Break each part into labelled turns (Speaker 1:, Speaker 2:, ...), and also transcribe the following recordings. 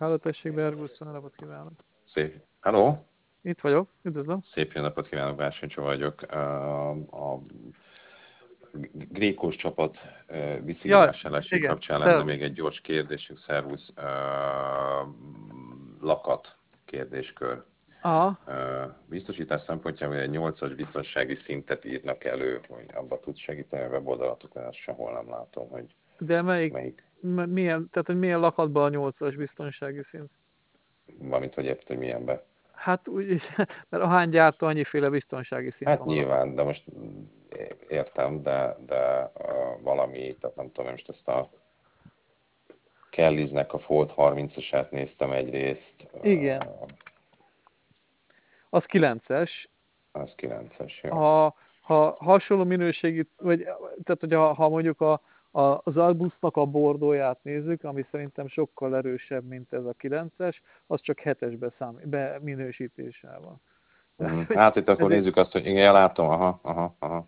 Speaker 1: Háló, tessék, Berguszon, napot kívánok.
Speaker 2: Szép. Hello!
Speaker 1: Itt vagyok, üdvözlöm.
Speaker 2: Szép jó napot kívánok, Bársoncsó vagyok. A Grékós csapat
Speaker 1: Ja,
Speaker 2: visszaigazolásai
Speaker 1: igen,
Speaker 2: kapcsán lenne még
Speaker 1: szervusz.
Speaker 2: egy gyors kérdésünk, szervusz. Lakat kérdéskör.
Speaker 1: Aha,
Speaker 2: Biztosítás szempontjából egy 8-as biztonsági szintet írnak elő, hogy abba tud segíteni a weboldalatokon, azt sehol nem látom, hogy
Speaker 1: de
Speaker 2: melyik.
Speaker 1: milyen, tehát hogy milyen lakatban a 8-as biztonsági szint?
Speaker 2: Valamint, hogy érted, hogy milyenbe.
Speaker 1: Hát úgy, mert ahány gyártó, annyiféle biztonsági szint
Speaker 2: Hát
Speaker 1: van a lakatban.
Speaker 2: nyilván, de most értem, de valami, tehát nem tudom, most ezt a Kelliznek a Fold 30-asát néztem egyrészt,
Speaker 1: Igen, az 9-es.
Speaker 2: az 9-es, jó.
Speaker 1: Ha hasonló minőségi, vagy, tehát hogy ha mondjuk az Arbusznak a bordóját nézzük, ami szerintem sokkal erősebb, mint ez a 9-es, az csak 7-es minősítéssel van.
Speaker 2: Hát itt akkor
Speaker 1: Ezért,
Speaker 2: nézzük azt, hogy igen, látom, aha.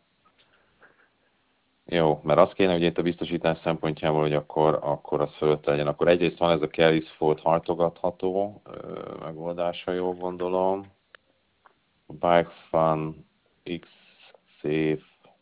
Speaker 2: Jó, mert az kéne, hogy itt a biztosítás szempontjából, hogy akkor az fölött legyen. Akkor egyrészt van ez a Kelly's Fold hajtogatható megoldása, jól gondolom. Bike Fun X Safe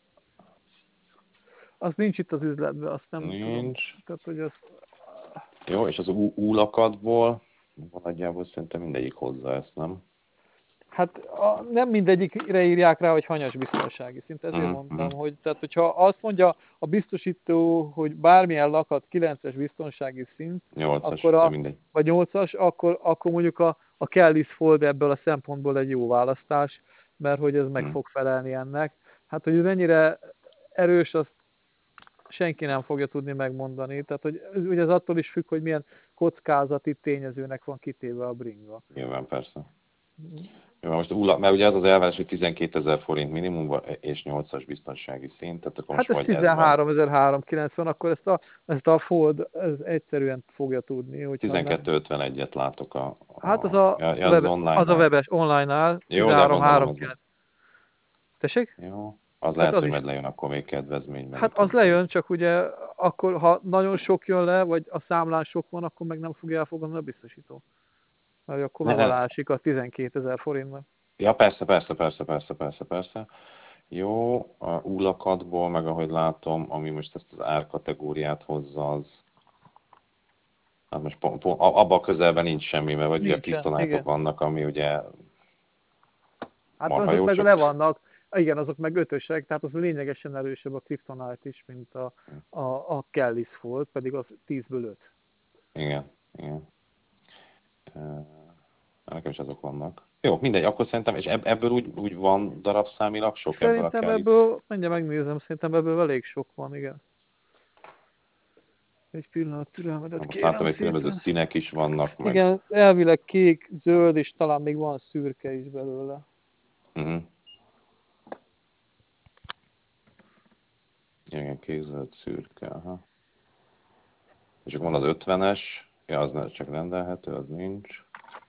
Speaker 1: az nincs itt az üzletben, azt nem tudom.
Speaker 2: nincs.
Speaker 1: Tehát, hogy az,
Speaker 2: Jó, és az úlakatból nagyjából szerintem mindegyik hozza ezt, nem?
Speaker 1: hát nem mindegyikre írják rá, hogy hanyas biztonsági szint, ezért mondtam, hogy tehát, hogyha azt mondja a biztosító, hogy bármilyen lakat 9-es biztonsági szint,
Speaker 2: 8-as,
Speaker 1: akkor
Speaker 2: de mindegy.
Speaker 1: vagy 8-as, akkor mondjuk a Kelly's Fold ebből a szempontból egy jó választás, mert hogy ez meg fog felelni ennek. Hát, hogy ez mennyire erős, azt senki nem fogja tudni megmondani. Tehát, hogy ugye ez attól is függ, hogy milyen kockázati tényezőnek van kitéve a bringa.
Speaker 2: Nyilván persze. Jó, most mert ugye az az elvárás, hogy 12 000 forint minimum és 8-as biztonsági szint, tehát akkor most
Speaker 1: Hát ez
Speaker 2: vagy ez van.
Speaker 1: 13.390, akkor ezt a Fold ez egyszerűen fogja tudni, hogyha nem.
Speaker 2: 12,51-et látok
Speaker 1: Hát az
Speaker 2: az
Speaker 1: az a
Speaker 2: online-nál.
Speaker 1: webes online-nál
Speaker 2: Jó, de gondolom az
Speaker 1: 13.390. Tessék?
Speaker 2: jó. Az
Speaker 1: Tehát
Speaker 2: lehet,
Speaker 1: az
Speaker 2: hogy
Speaker 1: is.
Speaker 2: majd lejön akkor még kedvezményben
Speaker 1: Hát
Speaker 2: itt
Speaker 1: az
Speaker 2: az
Speaker 1: lejön, csak ugye akkor, ha nagyon sok jön le, vagy a számlán sok van, akkor meg nem fogja elfogadni a biztosító. Mert akkor meg
Speaker 2: ne.
Speaker 1: alásik a 12.000 forintnak.
Speaker 2: Ja, persze. Jó, a úlakatból, meg ahogy látom, ami most ezt az árkategóriát hozza, az hát most abban a közelben nincs semmi, mert vagy ugye a
Speaker 1: Nincsen,
Speaker 2: Kryptonite-ok
Speaker 1: igen.
Speaker 2: vannak, ami ugye
Speaker 1: Hát
Speaker 2: marha
Speaker 1: azok
Speaker 2: jó,
Speaker 1: meg
Speaker 2: csak
Speaker 1: le vannak, igen, azok meg ötösek, tehát az lényegesen erősebb a Kryptonite is, mint a Kelly's Fold, pedig az 10-ből 5.
Speaker 2: igen. Nekem is azok vannak. Jó, mindegy, akkor szerintem, és ebből úgy van darabszámilag sok ebből a
Speaker 1: Szerintem
Speaker 2: Kelly's.
Speaker 1: ebből, mindjárt megnézem, szerintem ebből elég sok van, igen. Egy pillanat türelmedet
Speaker 2: Most
Speaker 1: kérem
Speaker 2: látom, hogy különböző
Speaker 1: szépen.
Speaker 2: színek is vannak, meg
Speaker 1: Igen, elvileg kék, zöld, és talán még van szürke is belőle.
Speaker 2: igen, kézzöld, szürke, aha. És akkor van az 50-es, ja, az csak rendelhető, az nincs.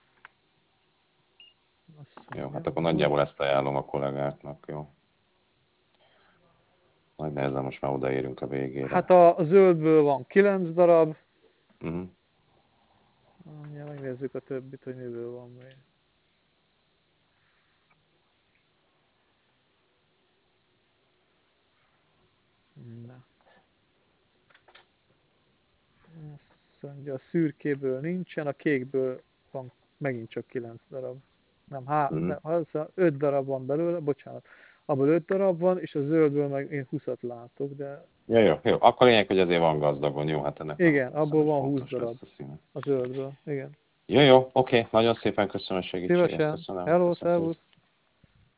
Speaker 1: Azt
Speaker 2: Jó,
Speaker 1: mondja,
Speaker 2: hát akkor
Speaker 1: hogy...
Speaker 2: nagyjából ezt ajánlom a kollégáknak, jó. Nagy nehezen most már odaérünk a végére.
Speaker 1: Hát a zöldből van 9 darab. Ja, megnézzük a többit, hogy miből van még. Na. Azt mondja, a szürkéből nincsen, a kékből van megint csak 9 darab. Nem, 5 darab van belőle, bocsánat. Abból 5 darab van, és a zöldből meg én 20-at látok, de...
Speaker 2: Jó. Akkor lényeg, hogy azért van gazdagon, jó, hát ennek
Speaker 1: Igen,
Speaker 2: azt hiszem,
Speaker 1: abból
Speaker 2: hogy
Speaker 1: van 20
Speaker 2: fontos
Speaker 1: darab
Speaker 2: lesz a színe.
Speaker 1: a zöldből, igen.
Speaker 2: Jó, oké, nagyon szépen köszönöm a segítséget,
Speaker 1: Szívesen.
Speaker 2: köszönöm
Speaker 1: Hello,
Speaker 2: szépen.
Speaker 1: szervusz!